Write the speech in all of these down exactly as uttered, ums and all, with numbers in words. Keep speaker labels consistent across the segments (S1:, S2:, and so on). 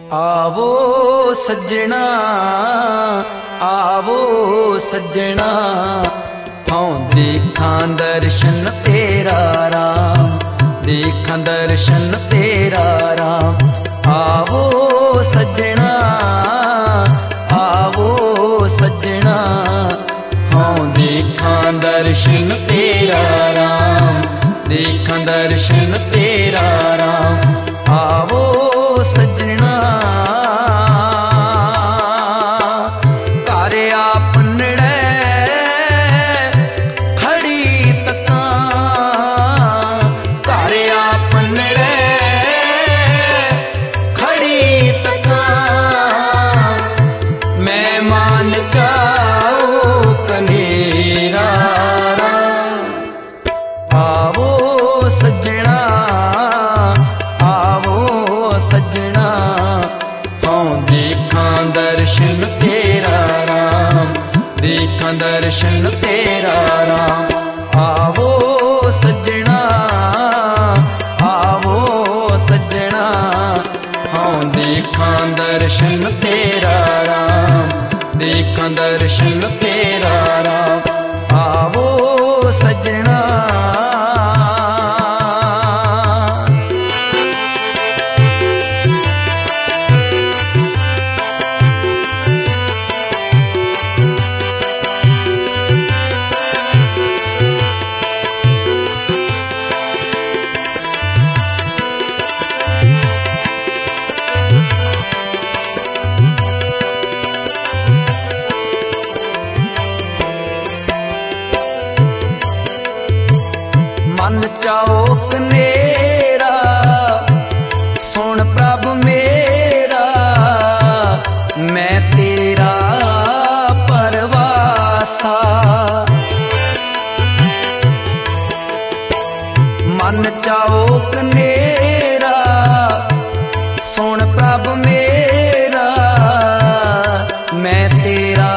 S1: आवो सज्जणा आवो सज्जणा हाँ देखा दर्शन तेरा राम, देखा दर्शन तेरा राम। आवो सज्जणा आवो सज्जणा हाँ देखा दर्शन तेरा राम, देखा दर्शन तेरा राम। आवो सज्जणा कार्य आपनड़े खड़ी तका, कार्य आपनड़े खड़ी तका। मैं मान जाओ कनेरा आवो सज्जणा आवो सज्जणा हाँ देखा दर्शन तेरा राम, देखा दर्शन तेरा राम। आवो सज्जणा आवो सज्जणा हाँ देखा दर्शन तेरा राम, देखा दर्शन तेरा राम। आवो सज्जणा मन चाओ कनेरा सुन प्रभ मेरा, मैं तेरा परवासा। मन चाओ कनेरा सुन प्रभ मेरा, मैं तेरा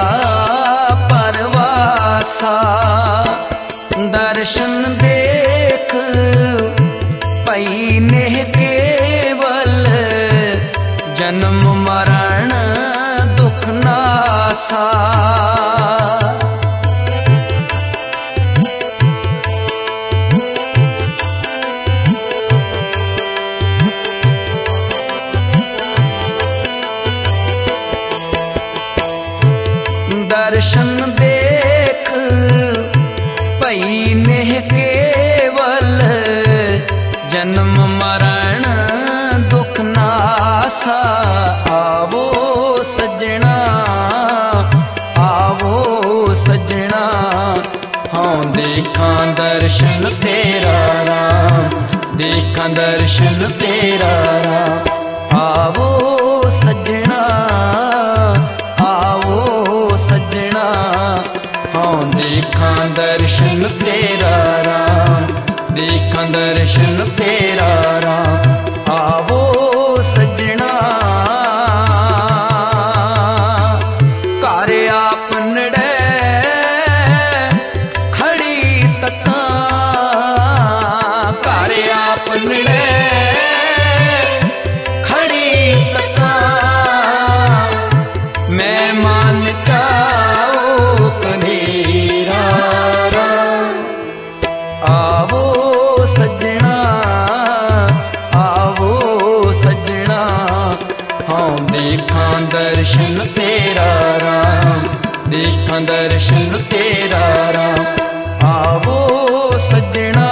S1: परवासा। दर्शन देख पई नेह केवल, जन्म मरण दुख नासा। दर्शन देख पई नेह केवल, जन्म मरण दुख नासा। आवो सज्जणा आवो सज्जणा हाँ देखा दर्शन तेरा राम, देखा दर्शन तेरा राम। आवो सज्जणा आवो सज्जणा हाँ देखा दर्शन तेरा राम, देखा दर्शन तेरा राम। आवो सज्जणा कार्य आपनड़े खड़ी तका, कार्य आपनड़े खड़ी तका। मैं मान जाओ कनेरा आवो सज्जणा आवो सज्जणा हाँ देखा दर्शन तेरा राम, देखा दर्शन तेरा राम। आवो सज्जणा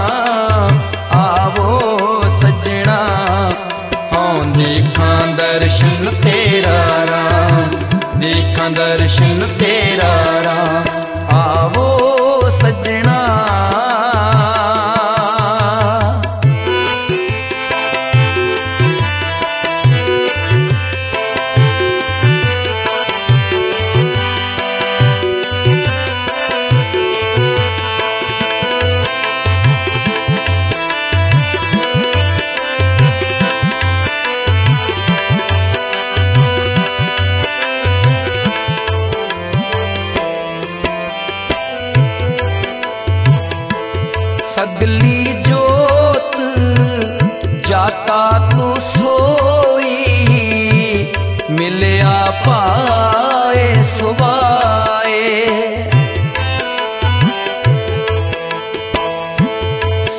S1: आवो सज्जणा हाँ देखा दर्शन तेरा राम, देखा दर्शन तेरा राम। आवो सज्जणा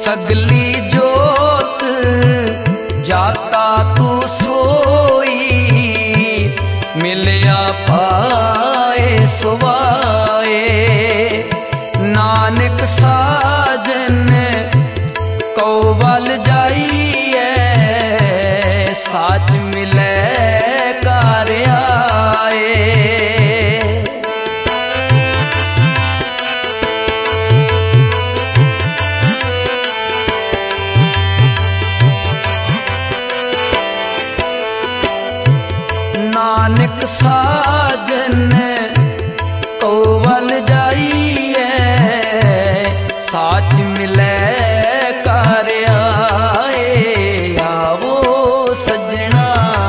S1: सगली जोत जाता तू सोई, मिलया पाए सुवाए। नानक साजन कौवल जाइए, साच मिले कार आए। नानक साजन कौवल जाइए, साच मिले कार आए। आवो सजना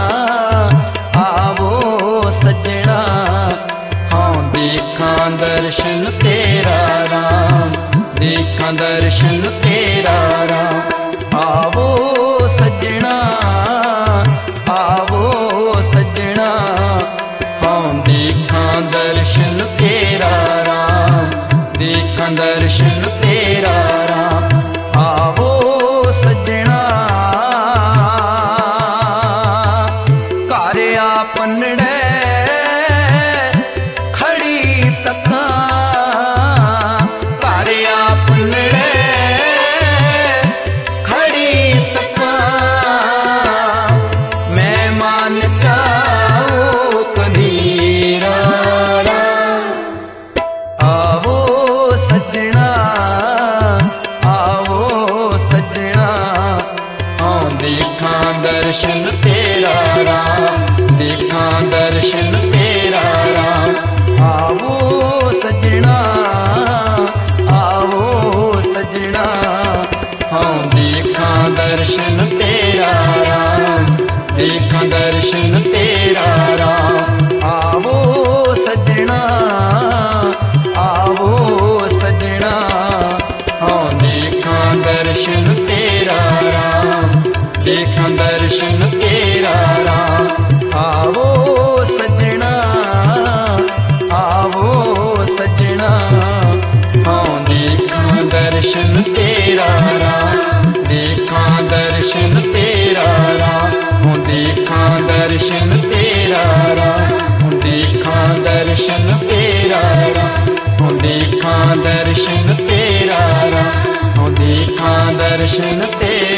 S1: आवो सजना, हाँ देखा दर्शन तेरा राम, देखा दर्शन तेरा राम। आवो सजना आवो सजना, हाँ देखा दर्शन तेरा राम, देखा दर्शन तेरा राम। आवो सजना घर आपनड़े खड़ी तका, घर आपनड़े खड़ी तका। मैं मान चाहूं कधीरा, आवो सजना आवो सजना, हाँ देखा दर्शन तेरा राम, देखा दर्शन तेरा राम। आवो सजना आवो सजना, हाँ देखा दर्शन तेरा राम, देखा दर्शन तेरा राम। आवो सजना आवो सजना, हाँ देखा दर्शन तेरा राम, देखा दर्शन तेरा राम। आवो सजना आवो सजना, हाँ देखा दर्शन तेरा राम, देखा दर्शन तेरा राम। हाँ देखा दर्शन तेरा राम, हाँ देखा दर्शन तेरा राम। हाँ देखा दर्शन तेरा राम, हाँ देखा दर्शन तेरा।